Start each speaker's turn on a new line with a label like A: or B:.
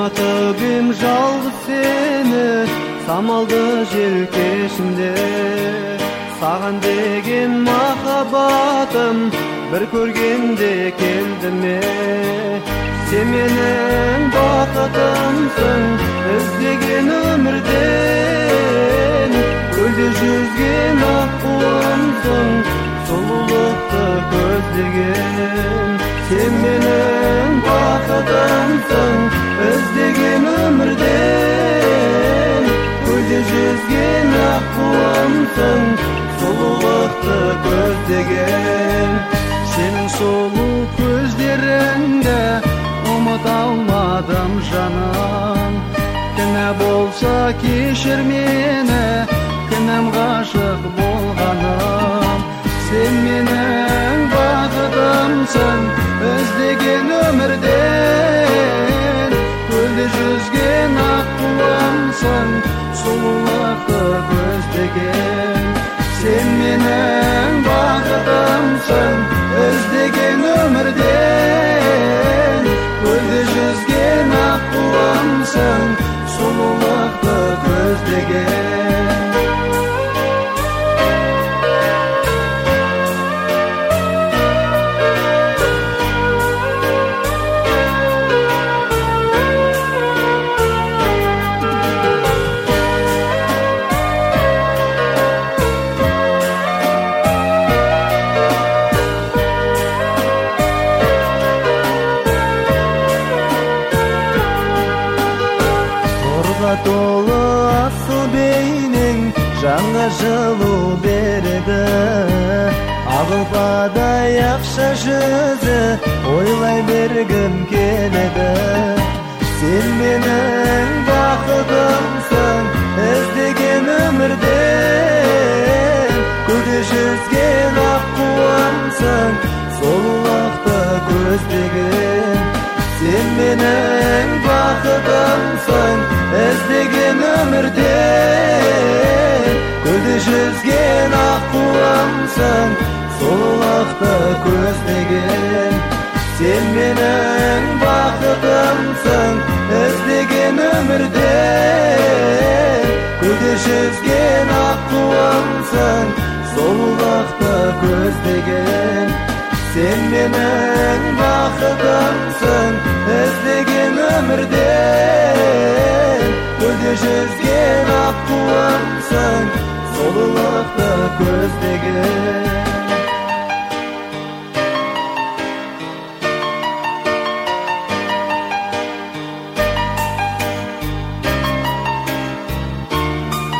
A: Күнатыбым жалғыз сені, самалды желкешінде. Саған деген махаббатым бір көргенде келді ме? Сен менің бақытымсың, іздеген өмірден. Көлде жүзген аққуымсың, сұлулықты көздеген. Сен менің бақытымсың, іздеген өмірден. Көлде жүзген аққуымсың, сұлулықты көздеген. Сенің сұлу көздеріңді ұмыта алмадым жаным. Кінә болса кешір мені, кінәм ғашық болғаным. Сен менің бақытымсың, іздеген өмірден. Көлде жүзген аққуымсың, сұлулықты көздеген. Сен менің бақытымсың, іздеген өмірден. Көлде жүзген аққуымсың, сұлулықты көздеген.
B: Толы асыл бейнең жаңа жылу береді. Ағылпадай ақша жүзі ойлай бергім келеді. Сен менің бақытымсың, іздеген өмірден. Көлде жүзген аққуымсың, сұлулықты көздеген. Сен менің бақытымсың, іздеген өмірден. Көлде жүзген аққуымсың, сұлулықты көздеген. Сен менің бақытымсың, іздеген өмірден. Көлде жүзген аққуымсың, сұлулықты көздеген. Сен менің бақытымсың, іздеген өмірден. Көлде жүзген аққуымсың, сұлулықты көздеген.